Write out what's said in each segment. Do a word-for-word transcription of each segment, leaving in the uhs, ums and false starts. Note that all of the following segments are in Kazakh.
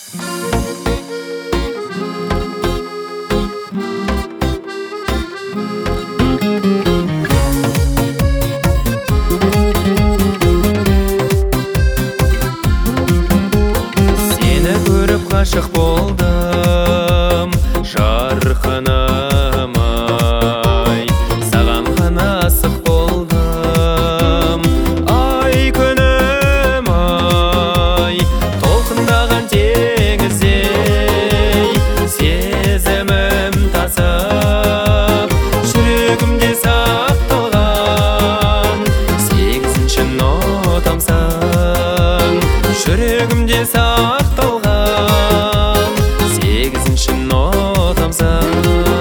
Seni görüp aşık boldum, jarkınım ay. Sağam gana asık boldum, ay könüm ay. Толқындаған теңіздей сезімім тасып, жүрегімде сақталған сегізінші нотамсың. Жүрегімде сақталған сегізінші нотамсың.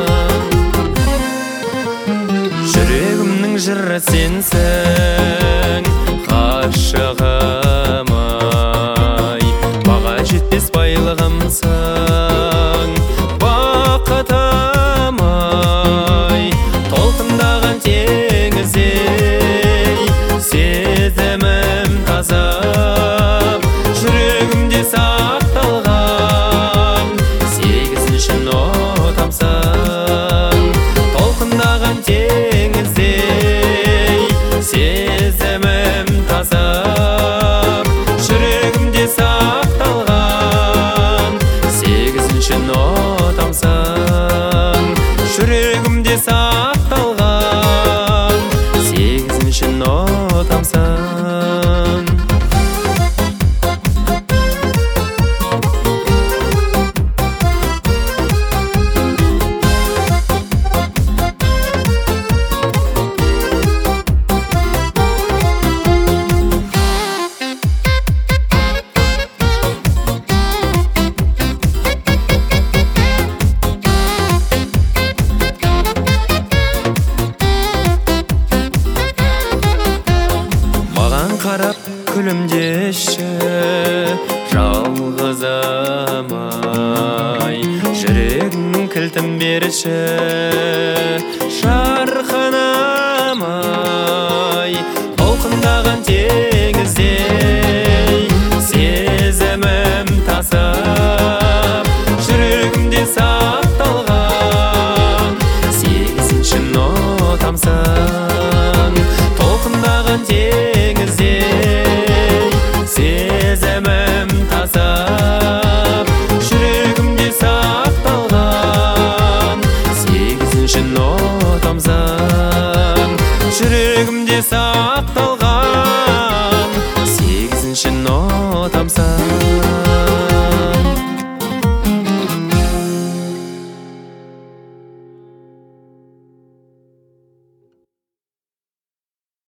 Жүрегімнің жыры сенсің, ғашығым ай. Баға жетпес байлығымсың, бақытым ай. Толқындаған теңіздей сезімім тасып, жүрегімде сақталған сегізінші нотамсың. Толқындаған теңіздей сезімім тасып, жүрегімде сақталған сегізінші нотамсың. Жүрегімде сақталған сегізінші нотамсың. Маған қарап күлімдеші, жалғызым ай. Жүрегің кілтін берші, жарқыным ай. Толқындаған теңіздей сезімім тасып, жүрегімде сақталған сегізінші нотамсың. Толқындаған теңіздей сезімім тасып, жүрегімде сақталған сегізінші нотамсың. Жүрегімде сақталған сегізінші нотамсың.